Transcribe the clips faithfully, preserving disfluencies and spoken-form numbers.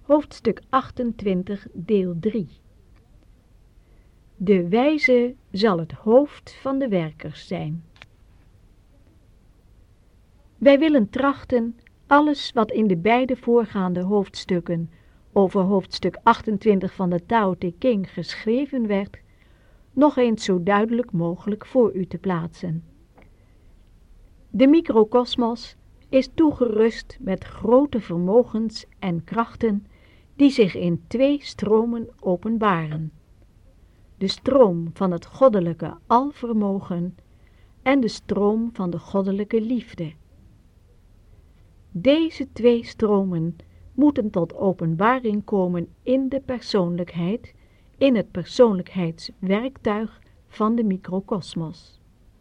Hoofdstuk achtentwintig, deel drie. De wijze zal het hoofd van de werkers zijn. Wij willen trachten alles wat in de beide voorgaande hoofdstukken over hoofdstuk achtentwintig van de Tao Te Ching geschreven werd, nog eens zo duidelijk mogelijk voor u te plaatsen. De microkosmos is toegerust met grote vermogens en krachten die zich in twee stromen openbaren. De stroom van het goddelijke alvermogen en de stroom van de goddelijke liefde. Deze twee stromen moeten tot openbaring komen in de persoonlijkheid, in het persoonlijkheidswerktuig van de microkosmos.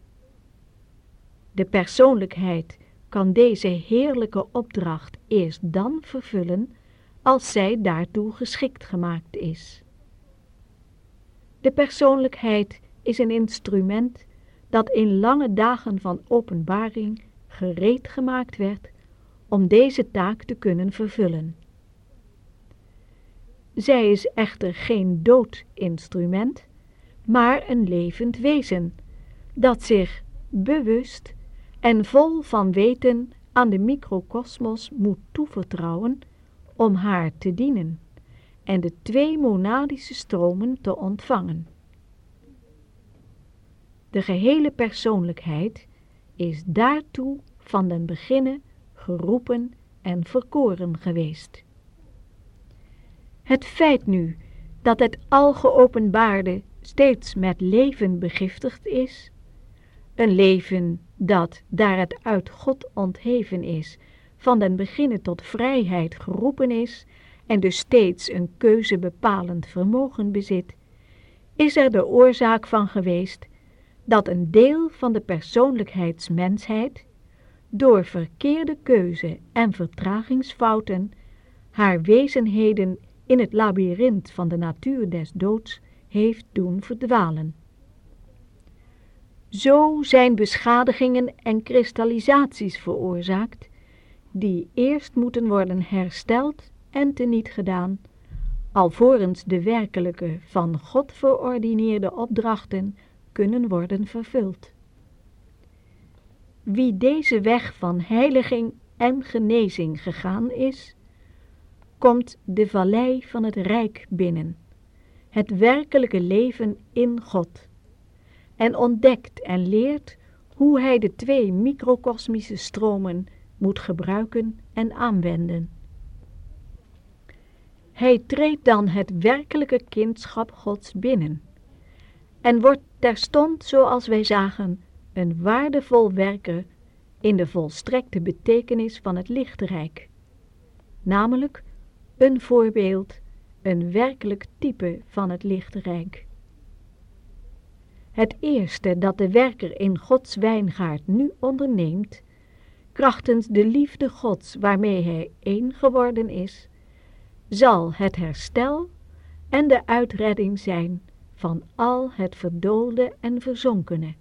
De persoonlijkheid kan deze heerlijke opdracht eerst dan vervullen als zij daartoe geschikt gemaakt is. De persoonlijkheid is een instrument dat in lange dagen van openbaring gereed gemaakt werd om deze taak te kunnen vervullen. Zij is echter geen dood instrument, maar een levend wezen, dat zich bewust en vol van weten aan de microkosmos moet toevertrouwen om haar te dienen en de twee monadische stromen te ontvangen. De gehele persoonlijkheid is daartoe van den beginne geroepen en verkoren geweest. Het feit nu dat het al geopenbaarde steeds met leven begiftigd is, een leven dat, daar het uit God ontheven is, van den beginne tot vrijheid geroepen is en dus steeds een keuzebepalend vermogen bezit, is er de oorzaak van geweest dat een deel van de persoonlijkheidsmensheid door verkeerde keuze en vertragingsfouten haar wezenheden in het labyrint van de natuur des doods heeft doen verdwalen. Zo zijn beschadigingen en kristallisaties veroorzaakt, die eerst moeten worden hersteld en teniet gedaan, alvorens de werkelijke van God verordineerde opdrachten kunnen worden vervuld. Wie deze weg van heiliging en genezing gegaan is, komt de vallei van het Rijk binnen, het werkelijke leven in God, en ontdekt en leert hoe hij de twee microkosmische stromen moet gebruiken en aanwenden. Hij treedt dan het werkelijke kindschap Gods binnen en wordt terstond, zoals wij zagen, een waardevol werker in de volstrekte betekenis van het lichtrijk, namelijk een voorbeeld, een werkelijk type van het lichtrijk. Het eerste dat de werker in Gods wijngaard nu onderneemt, krachtens de liefde Gods waarmee hij één geworden is, zal het herstel en de uitredding zijn van al het verdoolde en verzonkene.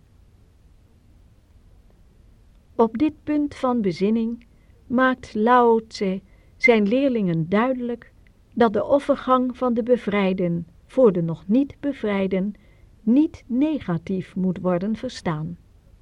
Op dit punt van bezinning maakt Lao Tse zijn leerlingen duidelijk dat de offergang van de bevrijden voor de nog niet bevrijden niet negatief moet worden verstaan.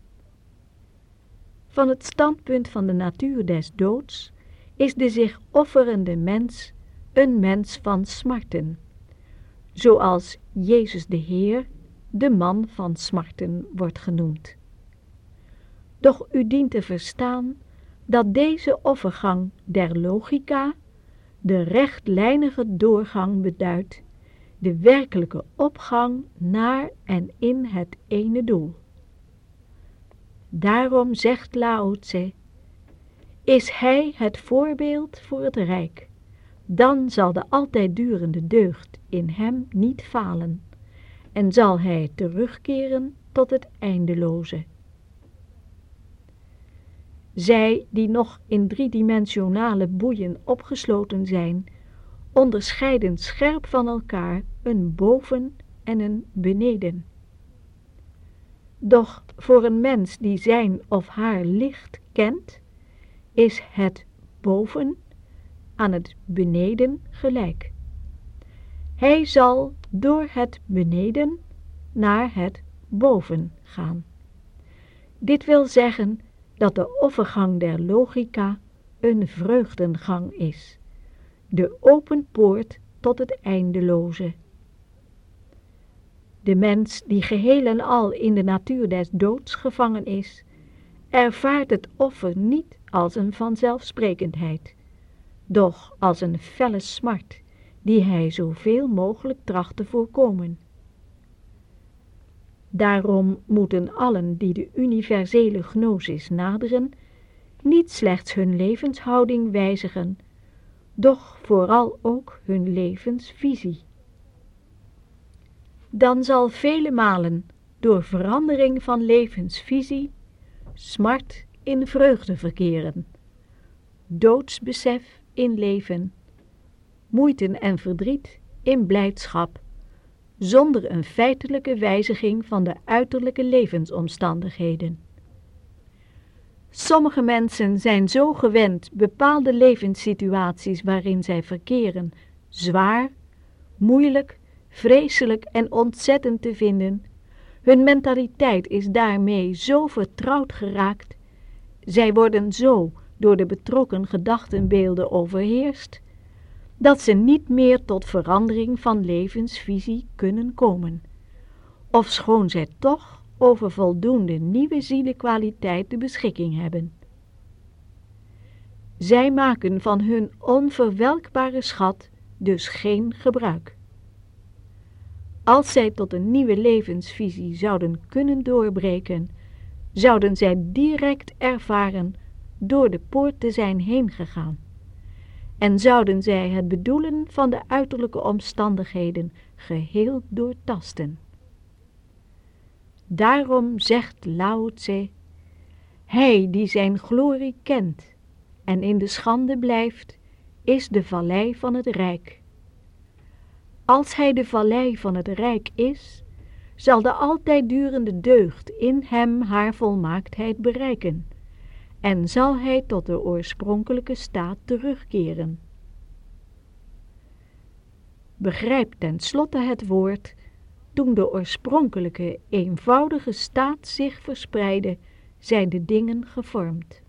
Van het standpunt van de natuur des doods is de zich offerende mens een mens van smarten, zoals Jezus de Heer de man van smarten wordt genoemd. Doch u dient te verstaan dat deze offergang der logica de rechtlijnige doorgang beduidt, de werkelijke opgang naar en in het ene doel. Daarom zegt Lao Tse, is hij het voorbeeld voor het Rijk, dan zal de altijd durende deugd in hem niet falen en zal hij terugkeren tot het eindeloze. Zij die nog in driedimensionale boeien opgesloten zijn, onderscheiden scherp van elkaar een boven en een beneden. Doch voor een mens die zijn of haar licht kent, is het boven aan het beneden gelijk. Hij zal door het beneden naar het boven gaan. Dit wil zeggen dat de offergang der logica een vreugdengang is, de open poort tot het eindeloze. De mens die geheel en al in de natuur des doods gevangen is, ervaart het offer niet als een vanzelfsprekendheid, doch als een felle smart, die hij zoveel mogelijk tracht te voorkomen. Daarom moeten allen die de universele gnosis naderen, niet slechts hun levenshouding wijzigen, doch vooral ook hun levensvisie. Dan zal vele malen door verandering van levensvisie smart in vreugde verkeren, doodsbesef in leven, moeite en verdriet in blijdschap, zonder een feitelijke wijziging van de uiterlijke levensomstandigheden. Sommige mensen zijn zo gewend bepaalde levenssituaties waarin zij verkeren zwaar, moeilijk, vreselijk en ontzettend te vinden. Hun mentaliteit is daarmee zo vertrouwd geraakt, zij worden zo door de betrokken gedachtenbeelden overheerst, dat ze niet meer tot verandering van levensvisie kunnen komen, ofschoon zij toch over voldoende nieuwe zielekwaliteit de beschikking hebben. Zij maken van hun onverwelkbare schat dus geen gebruik. Als zij tot een nieuwe levensvisie zouden kunnen doorbreken, zouden zij direct ervaren door de poort te zijn heen gegaan. En zouden zij het bedoelen van de uiterlijke omstandigheden geheel doortasten. Daarom zegt Lao Tse, hij die zijn glorie kent en in de schande blijft, is de vallei van het rijk. Als hij de vallei van het rijk is, zal de altijd durende deugd in hem haar volmaaktheid bereiken, en zal hij tot de oorspronkelijke staat terugkeren. Begrijp ten slotte het woord, toen de oorspronkelijke, eenvoudige staat zich verspreidde, zijn de dingen gevormd.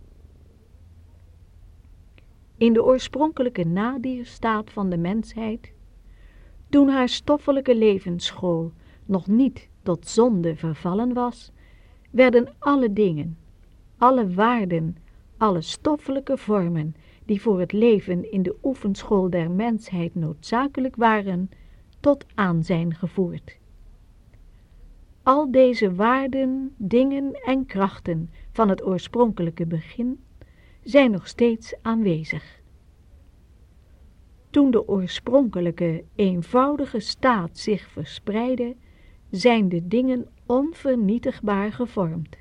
In de oorspronkelijke nadierstaat van de mensheid, toen haar stoffelijke levensschool nog niet tot zonde vervallen was, werden alle dingen, alle waarden, alle stoffelijke vormen, die voor het leven in de oefenschool der mensheid noodzakelijk waren, tot aanzijn gevoerd. Al deze waarden, dingen en krachten van het oorspronkelijke begin zijn nog steeds aanwezig. Toen de oorspronkelijke, eenvoudige staat zich verspreidde, zijn de dingen onvernietigbaar gevormd.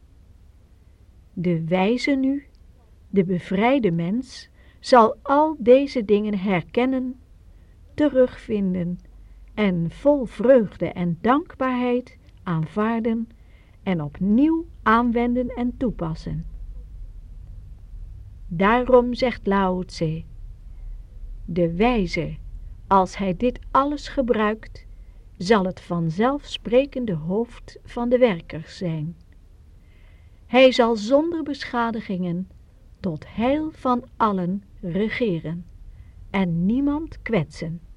De wijze nu, de bevrijde mens, zal al deze dingen herkennen, terugvinden en vol vreugde en dankbaarheid aanvaarden en opnieuw aanwenden en toepassen. Daarom zegt Lao Tse, de wijze, als hij dit alles gebruikt, zal het vanzelfsprekende hoofd van de werkers zijn. Hij zal zonder beschadigingen tot heil van allen regeren en niemand kwetsen.